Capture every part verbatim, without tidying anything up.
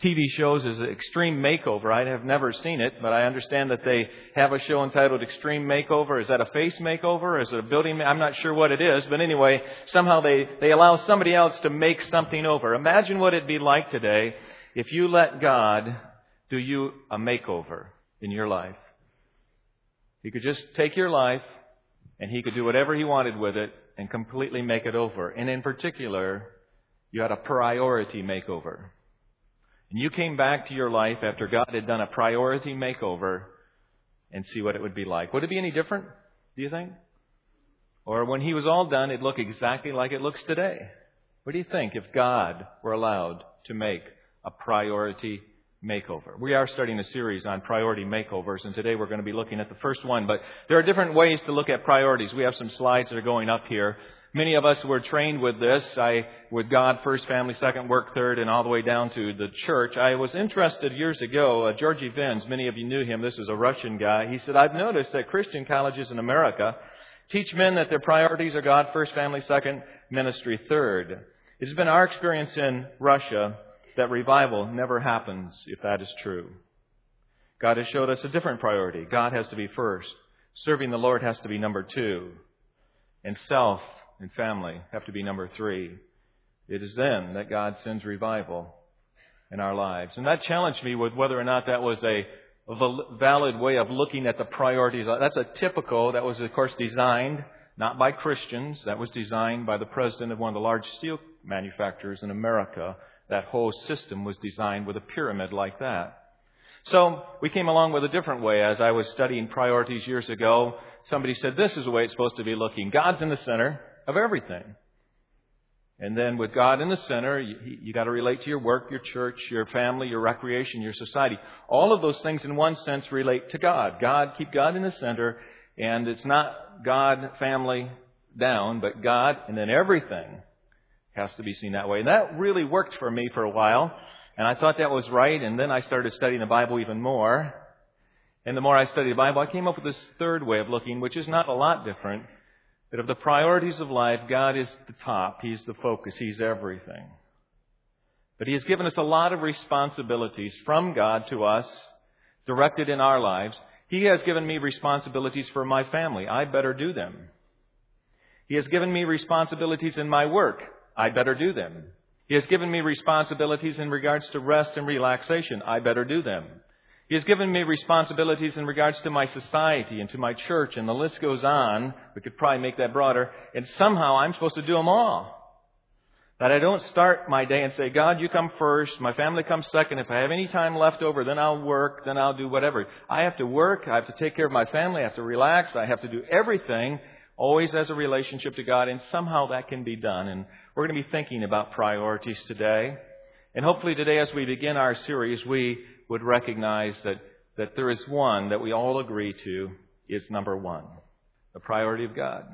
T V shows is Extreme Makeover. I have never seen it, but I understand that they have a show entitled Extreme Makeover. Is that a face makeover? Is it a building? I'm not sure what it is, but anyway, somehow they, they allow somebody else to make something over. Imagine what it'd be like today if you let God do you a makeover in your life. He could just take your life and He could do whatever He wanted with it and completely make it over. And in particular, you had a priority makeover. And you came back to your life after God had done a priority makeover and see what it would be like. Would it be any different, do you think? Or when He was all done, it'd look exactly like it looks today. What do you think if God were allowed to make a priority makeover? We are starting a series on priority makeovers, and today we're going to be looking at the first one. But there are different ways to look at priorities. We have some slides that are going up here. Many of us were trained with this. I, with God first, family second, work third, and all the way down to the church. I was interested years ago, uh, Georgy Vins, many of you knew him. This was a Russian guy. He said, I've noticed that Christian colleges in America teach men that their priorities are God first, family second, ministry third. It's been our experience in Russia that revival never happens if that is true. God has showed us a different priority. God has to be first. Serving the Lord has to be number two. And self and family have to be number three. It is then that God sends revival in our lives. And that challenged me with whether or not that was a valid way of looking at the priorities. That's a typical, that was of course designed not by Christians. That was designed by the president of one of the large steel manufacturers in America. That whole system was designed with a pyramid like that. So we came along with a different way. As I was studying priorities years ago, somebody said, this is the way it's supposed to be looking. God's in the center of everything. And then with God in the center, you, you got to relate to your work, your church, your family, your recreation, your society. All of those things in one sense relate to God. God, keep God in the center. And it's not God, family, down, but God, and then everything has to be seen that way. And that really worked for me for a while. And I thought that was right. And then I started studying the Bible even more. And the more I studied the Bible, I came up with this third way of looking, which is not a lot different. That of the priorities of life, God is the top. He's the focus. He's everything. But He has given us a lot of responsibilities from God to us, directed in our lives. He has given me responsibilities for my family. I better do them. He has given me responsibilities in my work. I better do them. He has given me responsibilities in regards to rest and relaxation. I better do them. He has given me responsibilities in regards to my society and to my church, and the list goes on. We could probably make that broader. And somehow I'm supposed to do them all. That I don't start my day and say, God, you come first. My family comes second. If I have any time left over, then I'll work. Then I'll do whatever. I have to work. I have to take care of my family. I have to relax. I have to do everything always as a relationship to God. And somehow that can be done. And we're going to be thinking about priorities today. And hopefully today as we begin our series, we would recognize that, that there is one that we all agree to is number one, the priority of God.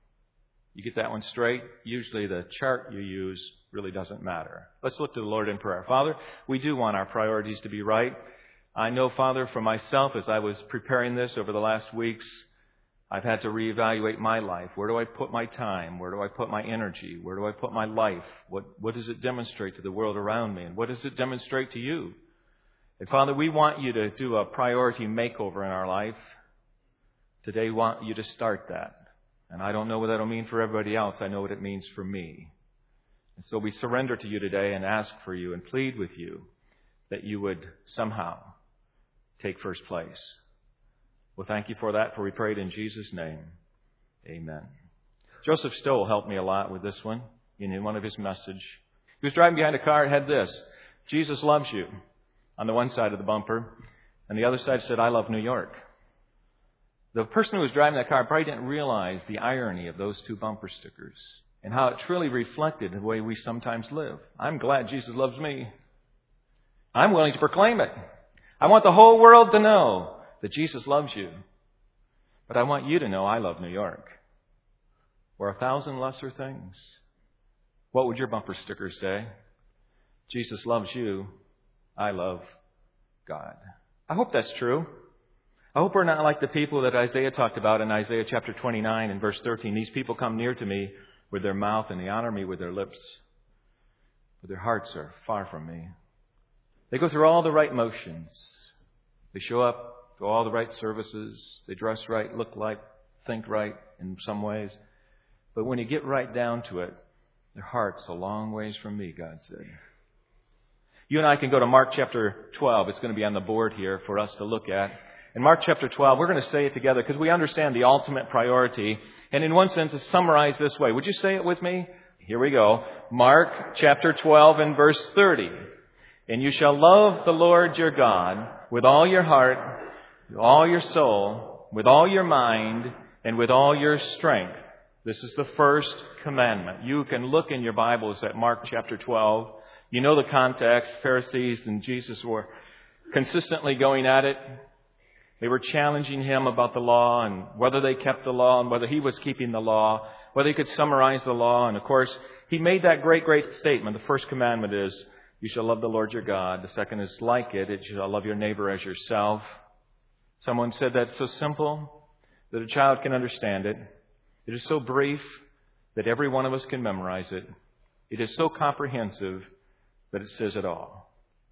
You get that one straight, usually the chart you use really doesn't matter. Let's look to the Lord in prayer. Father, we do want our priorities to be right. I know, Father, for myself, as I was preparing this over the last weeks, I've had to reevaluate my life. Where do I put my time? Where do I put my energy? Where do I put my life? What, what does it demonstrate to the world around me? And what does it demonstrate to you? And Father, we want you to do a priority makeover in our life. Today, we want you to start that. And I don't know what that'll mean for everybody else. I know what it means for me. And so we surrender to you today and ask for you and plead with you that you would somehow take first place. Well, thank you for that, for we prayed in Jesus' name. Amen. Joseph Stoll helped me a lot with this one in one of his messages. He was driving behind a car and had this, Jesus loves you, on the one side of the bumper. And the other side said, I love New York. The person who was driving that car probably didn't realize the irony of those two bumper stickers and how it truly reflected the way we sometimes live. I'm glad Jesus loves me. I'm willing to proclaim it. I want the whole world to know that Jesus loves you. But I want you to know I love New York. Or a thousand lesser things. What would your bumper sticker say? Jesus loves you. I love God. I hope that's true. I hope we're not like the people that Isaiah talked about in Isaiah chapter twenty-nine and verse thirteen. These people come near to me with their mouth and they honor me with their lips, but their hearts are far from me. They go through all the right motions. They show up to all the right services. They dress right, look like, think right in some ways. But when you get right down to it, their heart's a long ways from me, God said. You and I can go to Mark chapter twelve. It's going to be on the board here for us to look at. In Mark chapter twelve, we're going to say it together because we understand the ultimate priority. And in one sense, it's summarized this way. Would you say it with me? Here we go. Mark chapter twelve and verse thirty. And you shall love the Lord your God with all your heart, with all your soul, with all your mind, and with all your strength. This is the first commandment. You can look in your Bibles at Mark chapter twelve. You know the context. Pharisees and Jesus were consistently going at it. They were challenging him about the law and whether they kept the law and whether he was keeping the law, whether he could summarize the law. And of course, he made that great, great statement. The first commandment is, you shall love the Lord your God. The second is like it. It shall love your neighbor as yourself. Someone said that's so simple that a child can understand it. It is so brief that every one of us can memorize it. It is so comprehensive that it says it all.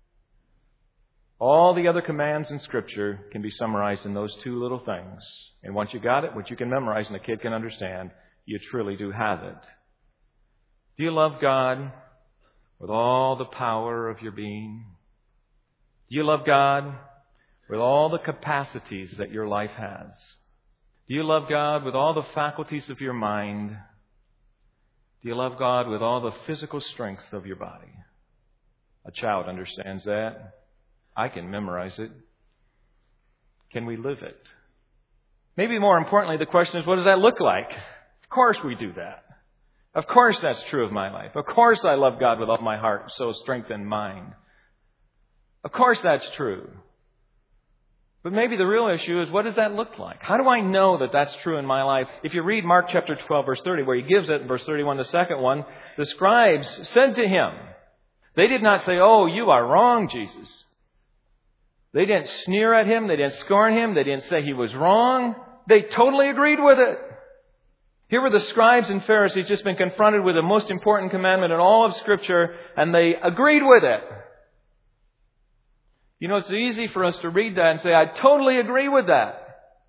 All the other commands in Scripture can be summarized in those two little things. And once you got it, what you can memorize and the kid can understand, you truly do have it. Do you love God with all the power of your being? Do you love God with all the capacities that your life has? Do you love God with all the faculties of your mind? Do you love God with all the physical strength of your body? A child understands that. I can memorize it. Can we live it? Maybe more importantly, the question is, what does that look like? Of course we do that. Of course that's true of my life. Of course I love God with all my heart, soul, strength, and mind. Of course that's true. But maybe the real issue is, what does that look like? How do I know that that's true in my life? If you read Mark chapter twelve, verse thirty, where he gives it, in verse thirty-one, the second one, the scribes said to him, they did not say, oh, you are wrong, Jesus. They didn't sneer at him. They didn't scorn him. They didn't say he was wrong. They totally agreed with it. Here were the scribes and Pharisees just been confronted with the most important commandment in all of Scripture, and they agreed with it. You know, it's easy for us to read that and say, I totally agree with that.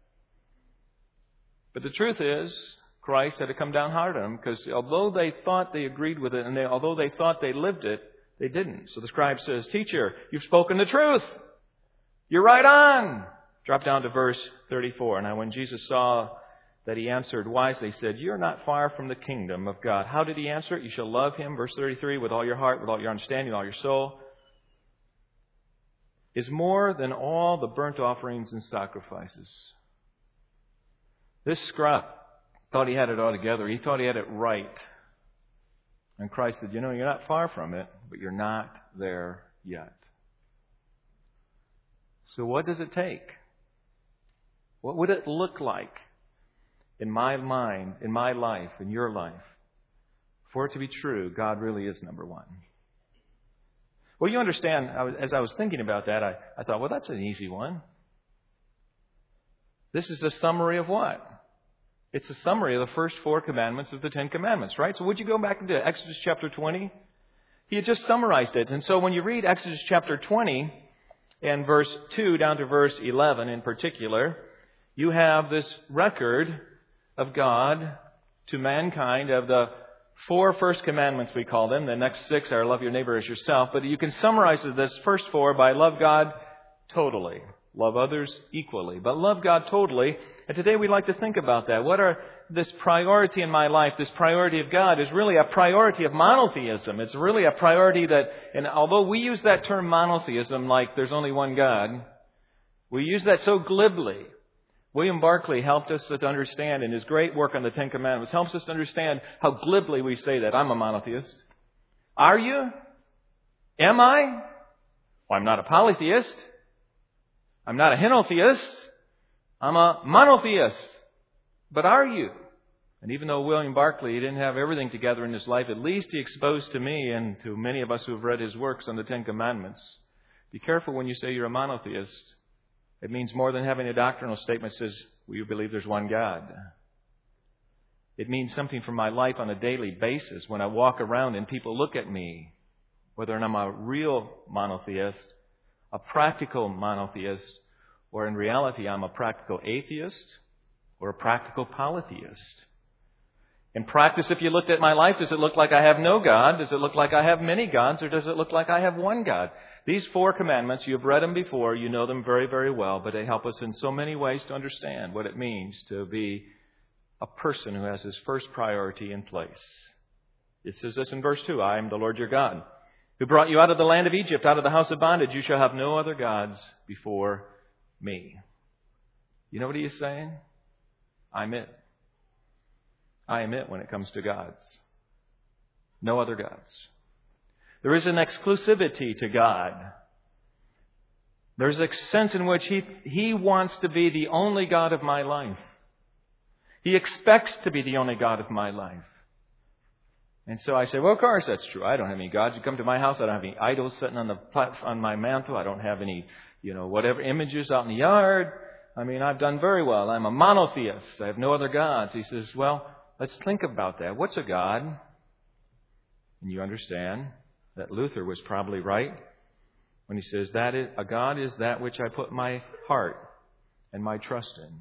But the truth is, Christ had to come down hard on them, because although they thought they agreed with it, and they, although they thought they lived it, they didn't. So the scribe says, Teacher, you've spoken the truth. You're right on. Drop down to verse thirty-four. Now when Jesus saw that he answered wisely, he said, you're not far from the kingdom of God. How did he answer it? You shall love him, verse thirty-three, with all your heart, with all your understanding, with all your soul, is more than all the burnt offerings and sacrifices. This scribe thought he had it all together. He thought he had it right. And Christ said, you know, you're not far from it, but you're not there yet. So what does it take? What would it look like in my mind, in my life, in your life, for it to be true, God really is number one? Well, you understand, as I was thinking about that, I, I thought, well, that's an easy one. This is a summary of what? It's a summary of the first four commandments of the Ten Commandments, right? So would you go back into Exodus chapter twenty? He had just summarized it. And so when you read Exodus chapter twenty, and verse two down to verse eleven in particular, you have this record of God to mankind of the four first commandments, we call them. The next six are love your neighbor as yourself. But you can summarize this first four by love God totally. Love others equally. But love God totally. And today we'd like to think about that. What are this priority in my life, this priority of God, is really a priority of monotheism. It's really a priority that, and although we use that term monotheism like there's only one God, we use that so glibly. William Barclay helped us to understand in his great work on the Ten Commandments, helps us to understand how glibly we say that. I'm a monotheist. Are you? Am I? Well, I'm not a polytheist. I'm not a henotheist. I'm a monotheist. But are you? And even though William Barclay didn't have everything together in his life, at least he exposed to me and to many of us who have read his works on the Ten Commandments. Be careful when you say you're a monotheist. It means more than having a doctrinal statement that says, well, you believe there's one God. It means something from my life on a daily basis when I walk around and people look at me, whether I'm a real monotheist a practical monotheist, or in reality I'm a practical atheist or a practical polytheist. In practice, if you looked at my life, does it look like I have no God? Does it look like I have many gods? Or does it look like I have one God? These four commandments, you've read them before, you know them very, very well, but they help us in so many ways to understand what it means to be a person who has his first priority in place. It says this in verse two, I am the Lord your God, who brought you out of the land of Egypt, out of the house of bondage. You shall have no other gods before me. You know what he is saying? I'm it. I am it when it comes to gods. No other gods. There is an exclusivity to God. There's a sense in which He, He wants to be the only God of my life. He expects to be the only God of my life. And so I say, well, of course that's true. I don't have any gods. You come to my house, I don't have any idols sitting on the platform, on my mantle. I don't have any, you know, whatever images out in the yard. I mean, I've done very well. I'm a monotheist. I have no other gods. He says, well, let's think about that. What's a God? And you understand that Luther was probably right when he says that is, a God is that which I put my heart and my trust in.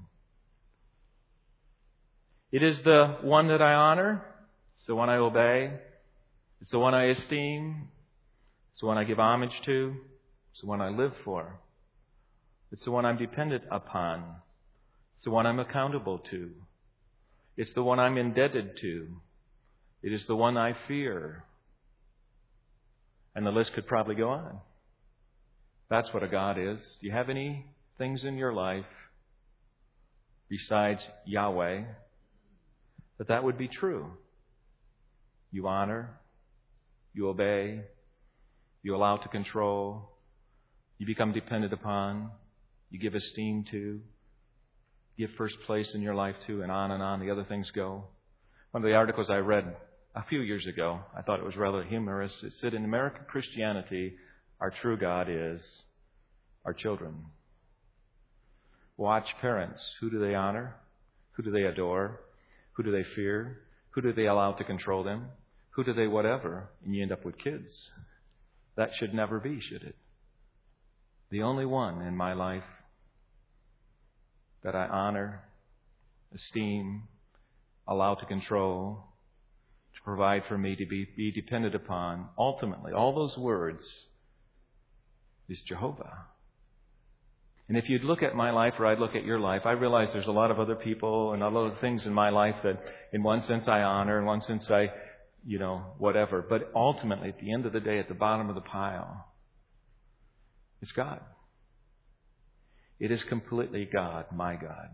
It is the one that I honor. It's the one I obey. It's the one I esteem. It's the one I give homage to. It's the one I live for. It's the one I'm dependent upon. It's the one I'm accountable to. It's the one I'm indebted to. It is the one I fear. And the list could probably go on. That's what a God is. Do you have any things in your life besides Yahweh that that would be true? You honor, you obey, you allow to control, you become dependent upon, you give esteem to, give first place in your life to, and on and on the other things go. One of the articles I read a few years ago, I thought it was rather humorous. It said, in American Christianity, our true God is our children. Watch parents. Who do they honor? Who do they adore? Who do they fear? Who do they allow to control them? Who do they whatever? And you end up with kids. That should never be, should it? The only one in my life that I honor, esteem, allow to control, to provide for me, to be, be dependent upon, ultimately, all those words, is Jehovah. And if you'd look at my life or I'd look at your life, I realize there's a lot of other people and a lot of things in my life that in one sense I honor, in one sense I, you know, whatever. But ultimately, at the end of the day, at the bottom of the pile, it's God. It is completely God, my God.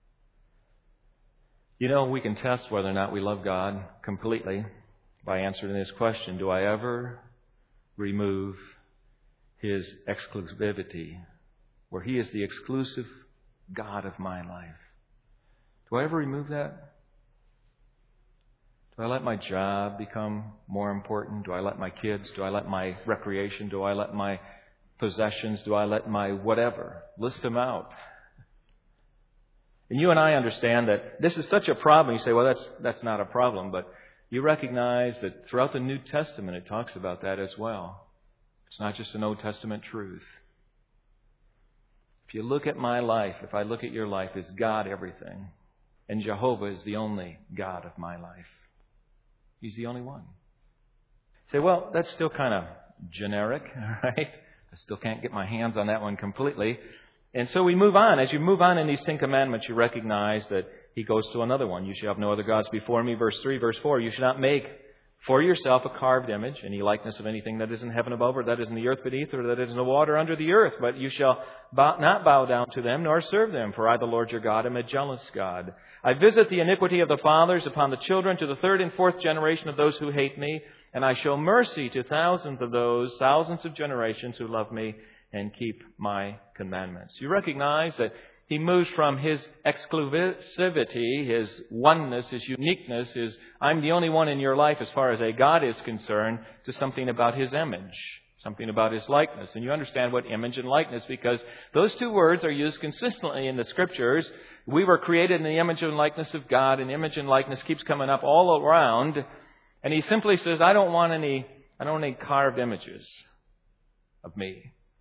You know, we can test whether or not we love God completely by answering this question. Do I ever remove His exclusivity, where He is the exclusive God of my life? Do I ever remove that? Do I let my job become more important? Do I let my kids? Do I let my recreation? Do I let my possessions? Do I let my whatever? List them out. And you and I understand that this is such a problem. You say, well, that's that's not a problem. But you recognize that throughout the New Testament, it talks about that as well. It's not just an Old Testament truth. If you look at my life, if I look at your life, is God everything? And Jehovah is the only God of my life. He's the only one. You say, well, that's still kind of generic, right? I still can't get my hands on that one completely. And so we move on. As you move on in these Ten Commandments, you recognize that He goes to another one. You shall have no other gods before me. Verse three, verse four, you shall not make for yourself a carved image, any likeness of anything that is in heaven above, or that is in the earth beneath, or that is in the water under the earth. But you shall bow, not bow down to them, nor serve them. For I, the Lord your God, am a jealous God. I visit the iniquity of the fathers upon the children to the third and fourth generation of those who hate me. And I show mercy to thousands of those, thousands of generations who love me and keep my commandments. You recognize that He moves from His exclusivity, His oneness, His uniqueness, His I'm the only one in your life as far as a God is concerned, to something about His image, something about His likeness. And you understand what image and likeness, because those two words are used consistently in the Scriptures. We were created in the image and likeness of God, and image and likeness keeps coming up all around. And He simply says, I don't want any, I don't want any carved images of me.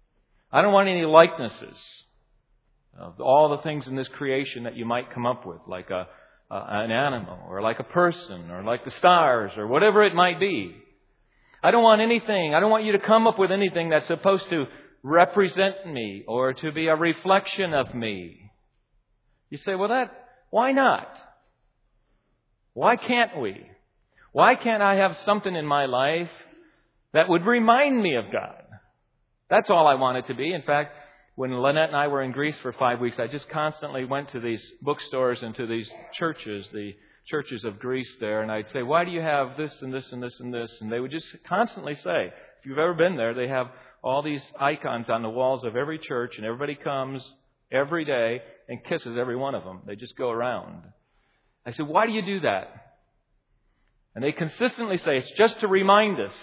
I don't want any likenesses of all the things in this creation that you might come up with, like a, uh, an animal or like a person or like the stars or whatever it might be. I don't want anything. I don't want you to come up with anything that's supposed to represent me or to be a reflection of me. You say, well, that, why not? Why can't we? Why can't I have something in my life that would remind me of God? That's all I want it to be. In fact, when Lynette and I were in Greece for five weeks, I just constantly went to these bookstores and to these churches, the churches of Greece there, and I'd say, why do you have this and this and this and this? And they would just constantly say, if you've ever been there, they have all these icons on the walls of every church, and everybody comes every day and kisses every one of them. They just go around. I said, why do you do that? And they consistently say, it's just to remind us.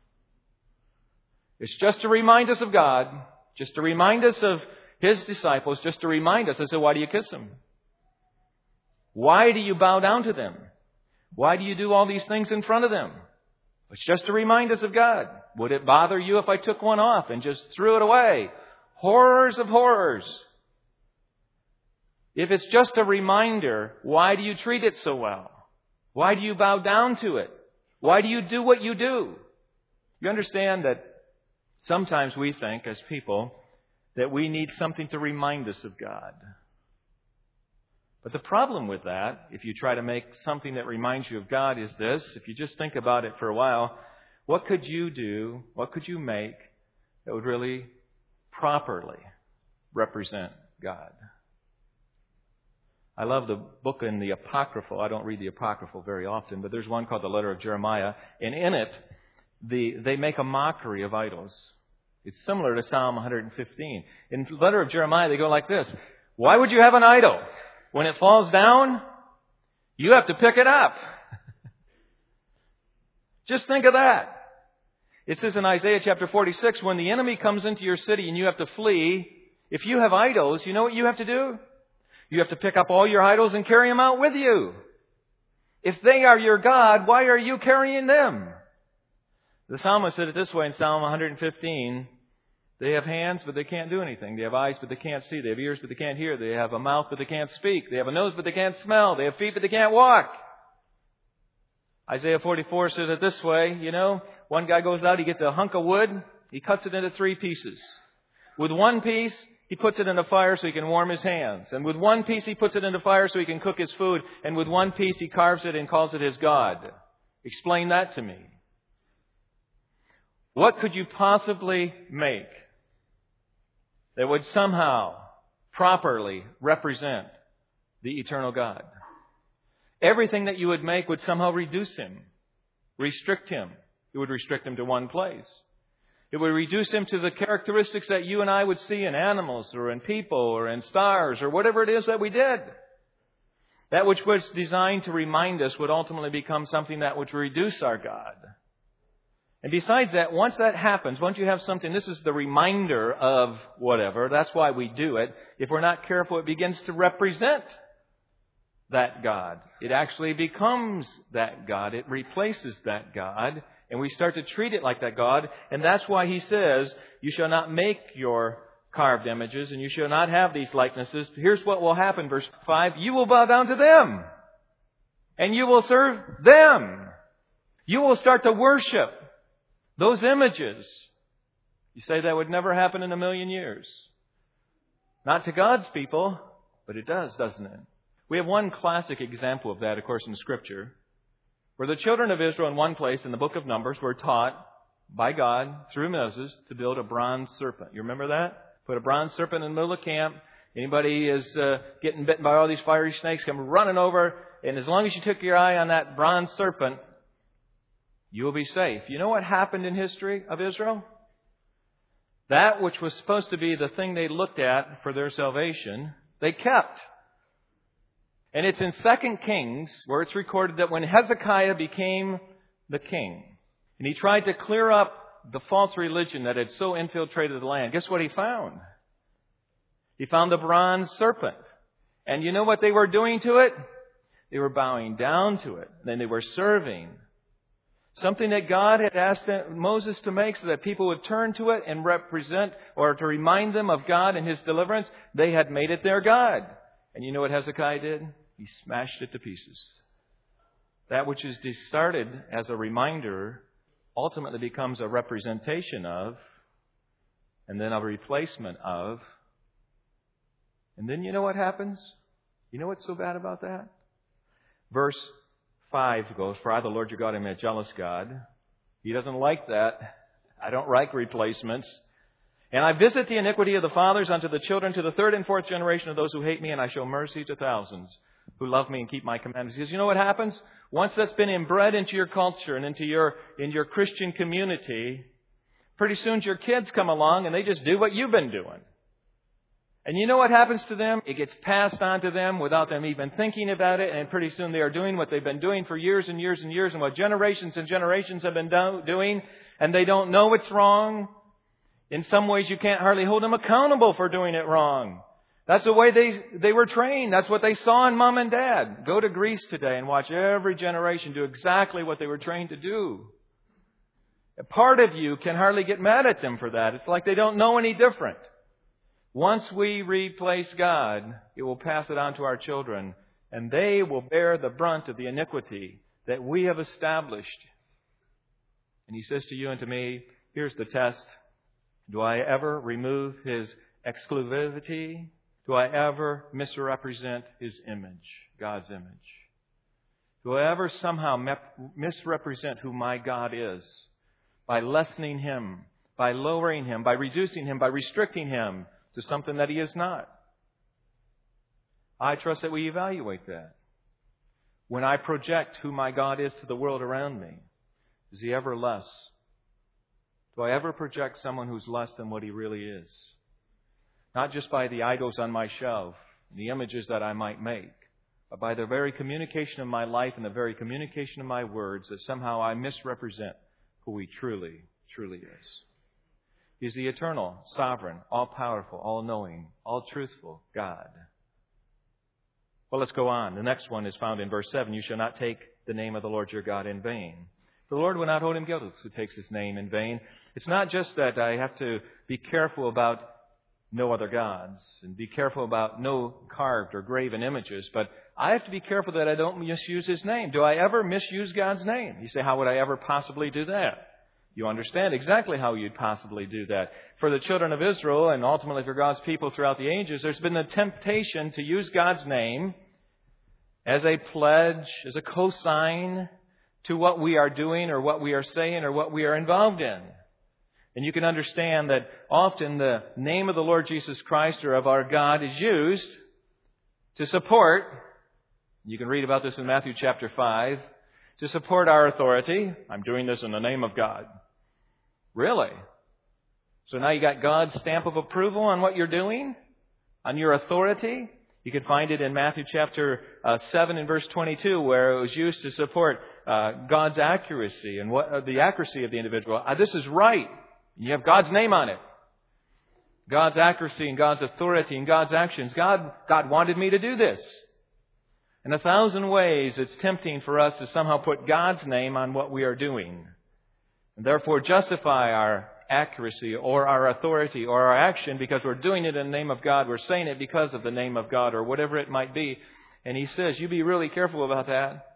It's just to remind us of God, just to remind us of His disciples, just to remind us. I said, why do you kiss them? Why do you bow down to them? Why do you do all these things in front of them? It's just to remind us of God. Would it bother you if I took one off and just threw it away? Horrors of horrors. If it's just a reminder, why do you treat it so well? Why do you bow down to it? Why do you do what you do? You understand that sometimes we think as people that we need something to remind us of God. But the problem with that, if you try to make something that reminds you of God, is this. If you just think about it for a while, what could you do, what could you make that would really properly represent God? I love the book in the Apocryphal. I don't read the Apocryphal very often, but there's one called the Letter of Jeremiah. And in it, the, they make a mockery of idols. It's similar to Psalm one fifteen. In the Letter of Jeremiah, they go like this. Why would you have an idol? When it falls down, you have to pick it up. Just think of that. It says in Isaiah chapter forty-six, when the enemy comes into your city and you have to flee, if you have idols, you know what you have to do? You have to pick up all your idols and carry them out with you. If they are your God, why are you carrying them? The psalmist said it this way in Psalm one fifteen. They have hands, but they can't do anything. They have eyes, but they can't see. They have ears, but they can't hear. They have a mouth, but they can't speak. They have a nose, but they can't smell. They have feet, but they can't walk. Isaiah forty-four says it this way, you know, one guy goes out, he gets a hunk of wood, he cuts it into three pieces. With one piece, he puts it in a fire so he can warm his hands. And with one piece, he puts it in the fire so he can cook his food. And with one piece, he carves it and calls it his God. Explain that to me. What could you possibly make that would somehow properly represent the eternal God? Everything that you would make would somehow reduce Him, restrict Him. It would restrict Him to one place. It would reduce Him to the characteristics that you and I would see in animals or in people or in stars or whatever it is that we did. That which was designed to remind us would ultimately become something that would reduce our God. And besides that, once that happens, once you have something, this is the reminder of whatever. That's why we do it. If we're not careful, it begins to represent that God. It actually becomes that God. It replaces that God. And we start to treat it like that God. And that's why He says, you shall not make your carved images and you shall not have these likenesses. Here's what will happen, verse five. You will bow down to them. And you will serve them. You will start to worship those images. You say that would never happen in a million years. Not to God's people, but it does, doesn't it? We have one classic example of that, of course, in Scripture, where the children of Israel in one place in the book of Numbers were taught by God through Moses to build a bronze serpent. You remember that? Put a bronze serpent in the middle of camp. Anybody is uh, getting bitten by all these fiery snakes, come running over, and as long as you took your eye on that bronze serpent, you will be safe. You know what happened in history of Israel? That which was supposed to be the thing they looked at for their salvation, they kept. And it's in Second Kings where it's recorded that when Hezekiah became the king, and he tried to clear up the false religion that had so infiltrated the land, guess what he found? He found the bronze serpent. And you know what they were doing to it? They were bowing down to it. And then they were serving. Something that God had asked Moses to make so that people would turn to it and represent or to remind them of God and His deliverance. They had made it their God. And you know what Hezekiah did? He smashed it to pieces. That which is started as a reminder ultimately becomes a representation of, and then a replacement of. And then you know what happens? You know what's so bad about that? Verse five goes, "For I, the Lord your God, am a jealous God." He doesn't like that. I don't like replacements. "And I visit the iniquity of the fathers unto the children, to the third and fourth generation of those who hate me, and I show mercy to thousands who love me and keep my commandments." He says, you know what happens? Once that's been inbred into your culture and into your, in your Christian community, pretty soon your kids come along and they just do what you've been doing. And you know what happens to them? It gets passed on to them without them even thinking about it. And pretty soon they are doing what they've been doing for years and years and years, and what generations and generations have been do- doing. And they don't know it's wrong. In some ways you can't hardly hold them accountable for doing it wrong. That's the way they, they were trained. That's what they saw in mom and dad. Go to Greece today and watch every generation do exactly what they were trained to do. A part of you can hardly get mad at them for that. It's like they don't know any different. Once we replace God, it will pass it on to our children, and they will bear the brunt of the iniquity that we have established. And He says to you and to me, here's the test. Do I ever remove His exclusivity? Do I ever misrepresent His image, God's image? Do I ever somehow misrepresent who my God is by lessening Him, by lowering Him, by reducing Him, by restricting Him to something that He is not? I trust that we evaluate that. When I project who my God is to the world around me, is He ever less? Do I ever project someone who's less than what He really is? Not just by the idols on my shelf, the images that I might make, but by the very communication of my life and the very communication of my words, that somehow I misrepresent who He truly, truly is. He's the eternal, sovereign, all-powerful, all-knowing, all-truthful God. Well, let's go on. The next one is found in verse seven. "You shall not take the name of the Lord your God in vain. The Lord will not hold him guiltless who takes His name in vain." It's not just that I have to be careful about no other gods and be careful about no carved or graven images, but I have to be careful that I don't misuse His name. Do I ever misuse God's name? You say, how would I ever possibly do that? You understand exactly how you'd possibly do that. For the children of Israel, and ultimately for God's people throughout the ages, there's been the temptation to use God's name as a pledge, as a cosign to what we are doing or what we are saying or what we are involved in. And you can understand that often the name of the Lord Jesus Christ or of our God is used to support, you can read about this in Matthew chapter five, to support our authority. I'm doing this in the name of God. Really? So now you got God's stamp of approval on what you're doing? On your authority? You can find it in Matthew chapter uh, seven and verse twenty-two, where it was used to support uh, God's accuracy and what uh, the accuracy of the individual. Uh, this is right. You have God's name on it. God's accuracy and God's authority and God's actions. God, God wanted me to do this. In a thousand ways, it's tempting for us to somehow put God's name on what we are doing, and therefore justify our accuracy or our authority or our action because we're doing it in the name of God. We're saying it because of the name of God or whatever it might be. And He says, you be really careful about that.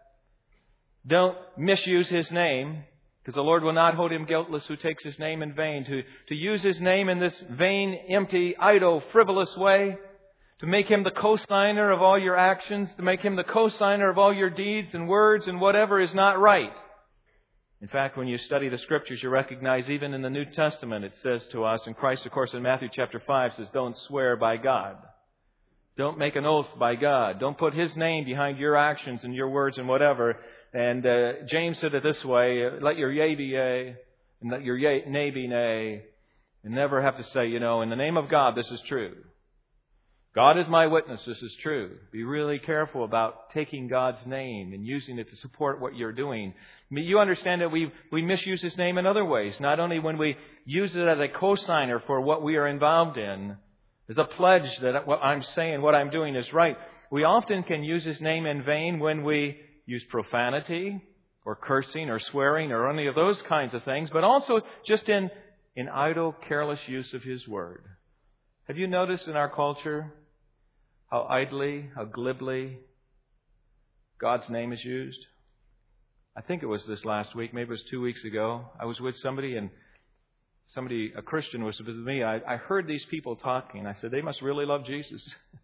Don't misuse His name, because the Lord will not hold him guiltless who takes His name in vain. To, to use His name in this vain, empty, idle, frivolous way, to make Him the co-signer of all your actions, to make Him the co-signer of all your deeds and words and whatever is not right. In fact, when you study the Scriptures, you recognize even in the New Testament it says to us, and Christ, of course, in Matthew chapter five says, don't swear by God. Don't make an oath by God. Don't put His name behind your actions and your words and whatever. And uh, James said it this way, let your yea be yea, and let your yea, nay be nay, and never have to say, you know, in the name of God, this is true. God is my witness, this is true. Be really careful about taking God's name and using it to support what you're doing. I mean, you understand that we, we misuse His name in other ways, not only when we use it as a cosigner for what we are involved in, as a pledge that what I'm saying, what I'm doing is right. We often can use His name in vain when we use profanity, or cursing or swearing or any of those kinds of things, but also just in, in idle, careless use of His Word. Have you noticed in our culture how idly, how glibly God's name is used? I think it was this last week, maybe it was two weeks ago. I was with somebody and somebody, a Christian was with me. I, I heard these people talking. I said, they must really love Jesus.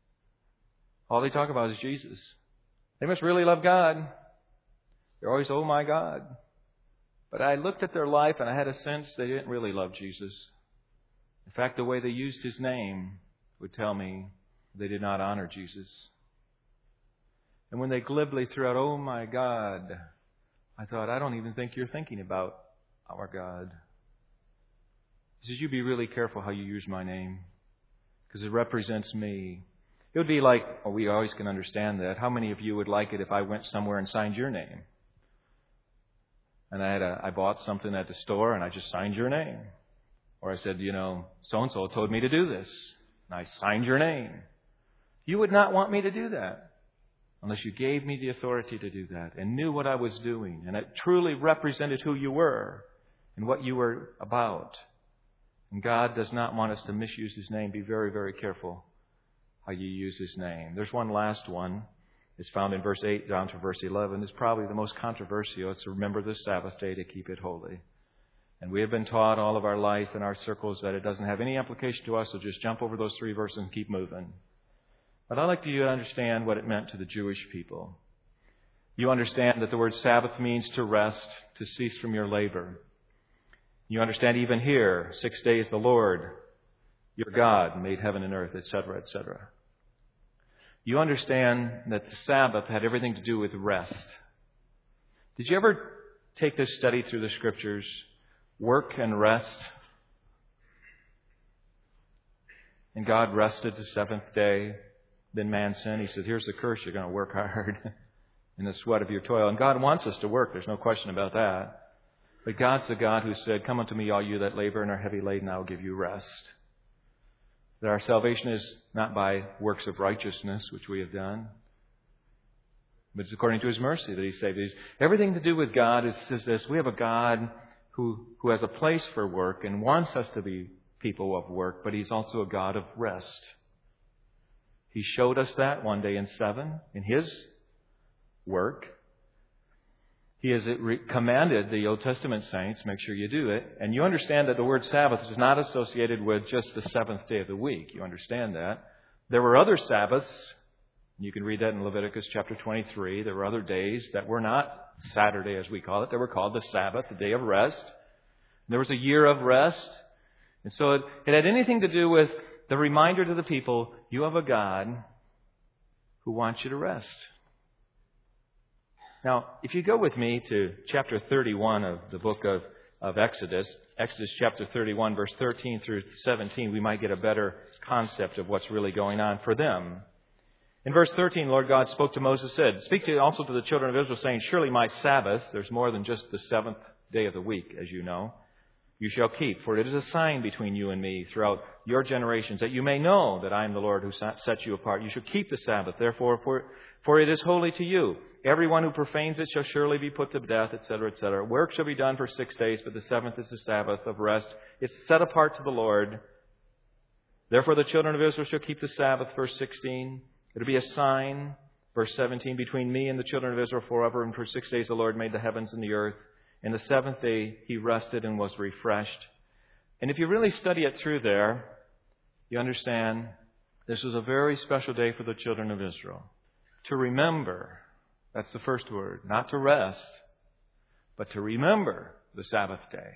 All they talk about is Jesus. They must really love God. They're always, oh my God. But I looked at their life and I had a sense they didn't really love Jesus. In fact, the way they used His name would tell me they did not honor Jesus. And when they glibly threw out, oh my God, I thought, I don't even think you're thinking about our God. He says, you be really careful how you use my name, because it represents me. It would be like, well, we always can understand that. How many of you would like it if I went somewhere and signed your name? And I had a, I bought something at the store and I just signed your name. Or I said, you know, so-and-so told me to do this, and I signed your name. You would not want me to do that unless you gave me the authority to do that and knew what I was doing, and it truly represented who you were and what you were about. And God does not want us to misuse His name. Be very, very careful how you use His name. There's one last one. It's found in verse eight down to verse eleven. It's probably the most controversial. It's to remember the Sabbath day to keep it holy. And we have been taught all of our life in our circles that it doesn't have any application to us, so just jump over those three verses and keep moving. But I'd like you to understand what it meant to the Jewish people. You understand that the word Sabbath means to rest, to cease from your labor. You understand even here, six days the Lord, your God, made heaven and earth, et cetera, et cetera. You understand that the Sabbath had everything to do with rest. Did you ever take this study through the Scriptures? Work and rest. And God rested the seventh day. Then man sinned. He said, here's the curse. You're going to work hard in the sweat of your toil. And God wants us to work. There's no question about that. But God's the God who said, come unto me, all you that labor and are heavy laden, I will give you rest. That our salvation is not by works of righteousness, which we have done, but it's according to His mercy that He saved us. Everything to do with God is, is this. We have a God who, who has a place for work and wants us to be people of work, but He's also a God of rest. He showed us that one day in seven in His work. He has commanded the Old Testament saints, make sure you do it. And you understand that the word Sabbath is not associated with just the seventh day of the week. You understand that. There were other Sabbaths. You can read that in Leviticus chapter twenty-three. There were other days that were not Saturday, as we call it. They were called the Sabbath, the day of rest. There was a year of rest. And so it, it had anything to do with the reminder to the people, you have a God who wants you to rest. Now, if you go with me to chapter thirty-one of the book of, of Exodus, Exodus chapter thirty-one, verse thirteen through seventeen, we might get a better concept of what's really going on for them. In verse thirteen, Lord God spoke to Moses, said, speak to also to the children of Israel, saying, surely my Sabbath, there's more than just the seventh day of the week, as you know, you shall keep, for it is a sign between you and me throughout your generations, that you may know that I am the Lord who sets you apart. You shall keep the Sabbath, therefore, for, for it is holy to you. Everyone who profanes it shall surely be put to death, et cetera, et cetera. Work shall be done for six days, but the seventh is the Sabbath of rest. It's set apart to the Lord. Therefore, the children of Israel shall keep the Sabbath, verse sixteen. It'll be a sign, verse seventeen, between me and the children of Israel forever. And for six days the Lord made the heavens and the earth. And the seventh day He rested and was refreshed. And if you really study it through there, you understand this was a very special day for the children of Israel. To remember, that's the first word, not to rest, but to remember the Sabbath day.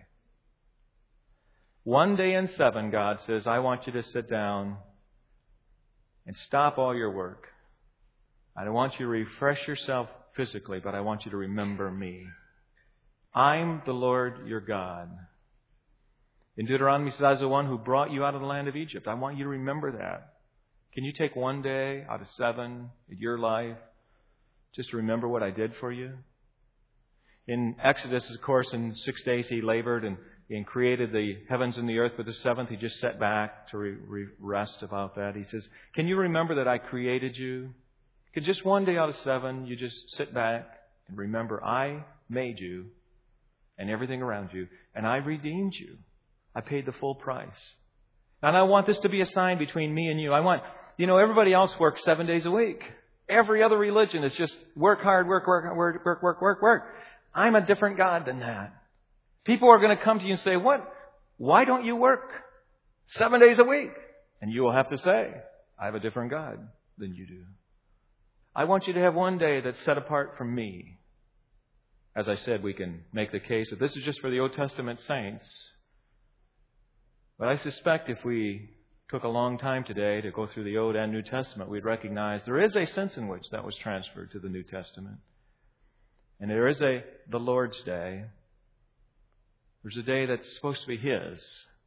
One day in seven, God says, I want you to sit down and stop all your work. I don't want you to refresh yourself physically, but I want you to remember me. I'm the Lord your God. In Deuteronomy, it says, I was the one who brought you out of the land of Egypt. I want you to remember that. Can you take one day out of seven in your life just to remember what I did for you? In Exodus, of course, in six days He labored and, and created the heavens and the earth. But the seventh, He just sat back to re, re, rest about that. He says, can you remember that I created you? Could just one day out of seven, you just sit back and remember I made you and everything around you, and I redeemed you. I paid the full price. And I want this to be a sign between me and you. I want, you know, everybody else works seven days a week. Every other religion is just work hard, work, work, work, work, work, work, work. I'm a different God than that. People are going to come to you and say, what? Why don't you work seven days a week? And you will have to say, I have a different God than you do. I want you to have one day that's set apart from me. As I said, we can make the case that this is just for the Old Testament saints. But I suspect if we took a long time today to go through the Old and New Testament, we'd recognize there is a sense in which that was transferred to the New Testament. And there is a the Lord's Day. There's a day that's supposed to be His.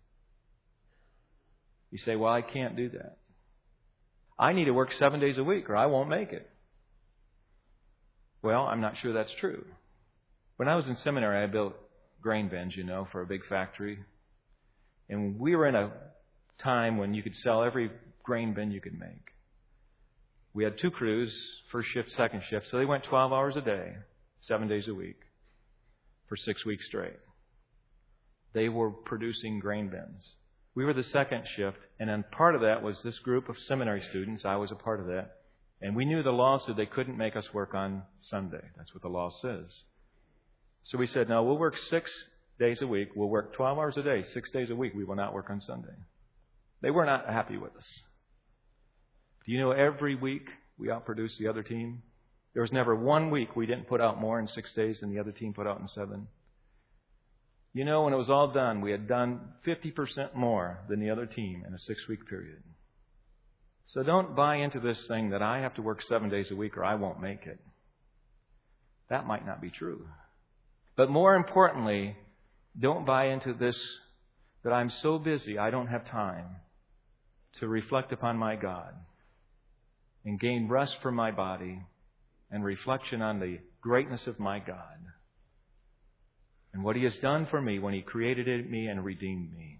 You say, well, I can't do that. I need to work seven days a week or I won't make it. Well, I'm not sure that's true. When I was in seminary, I built grain bins, you know, for a big factory. And we were in a time when you could sell every grain bin you could make. We had two crews, first shift, second shift, so they went twelve hours a day, seven days a week, for six weeks straight. They were producing grain bins. We were the second shift, and then part of that was this group of seminary students. I was a part of that. And we knew the law said they couldn't make us work on Sunday. That's what the law says. So we said, no, we'll work six days a week. We'll work twelve hours a day, six days a week. We will not work on Sunday. They were not happy with us. Do you know every week we outproduced the other team? There was never one week we didn't put out more in six days than the other team put out in seven. You know, when it was all done, we had done fifty percent more than the other team in a six-week period. So don't buy into this thing that I have to work seven days a week or I won't make it. That might not be true. But more importantly, don't buy into this that I'm so busy I don't have time to reflect upon my God and gain rest for my body and reflection on the greatness of my God and what He has done for me when He created me and redeemed me.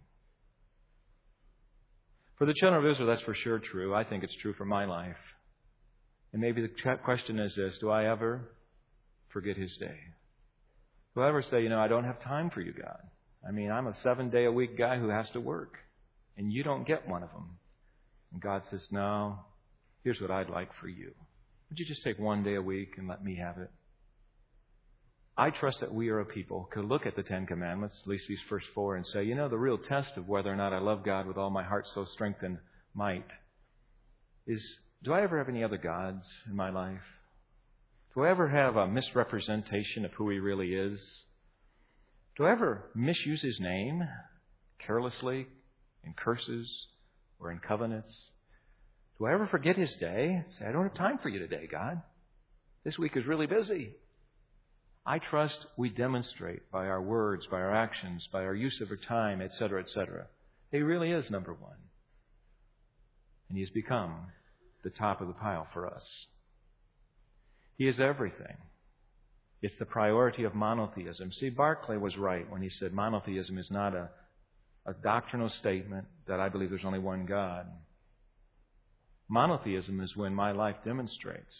For the children of Israel, that's for sure true. I think it's true for my life. And maybe the question is this, do I ever forget His day? Do I ever say, you know, I don't have time for you, God? I mean, I'm a seven-day-a-week guy who has to work, and you don't get one of them. And God says, no, here's what I'd like for you. Would you just take one day a week and let me have it? I trust that we are a people who could look at the Ten Commandments, at least these first four, and say, you know, the real test of whether or not I love God with all my heart, soul, strength, and might is, do I ever have any other gods in my life? Do I ever have a misrepresentation of who He really is? Do I ever misuse His name carelessly in curses or in covenants? Do I ever forget His day? Say, I don't have time for you today, God. This week is really busy. I trust we demonstrate by our words, by our actions, by our use of our time, et cetera, et cetera. He really is number one. And He has become the top of the pile for us. He is everything. It's the priority of monotheism. See, Barclay was right when he said monotheism is not a, a doctrinal statement that I believe there's only one God. Monotheism is when my life demonstrates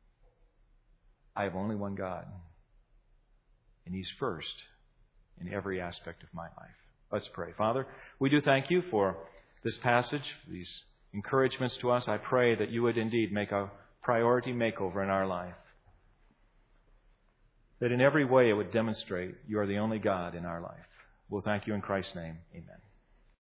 I have only one God. And He's first in every aspect of my life. Let's pray. Father, we do thank You for this passage, these encouragements to us. I pray that You would indeed make a priority makeover in our life. That in every way it would demonstrate You are the only God in our life. We'll thank You in Christ's name. Amen.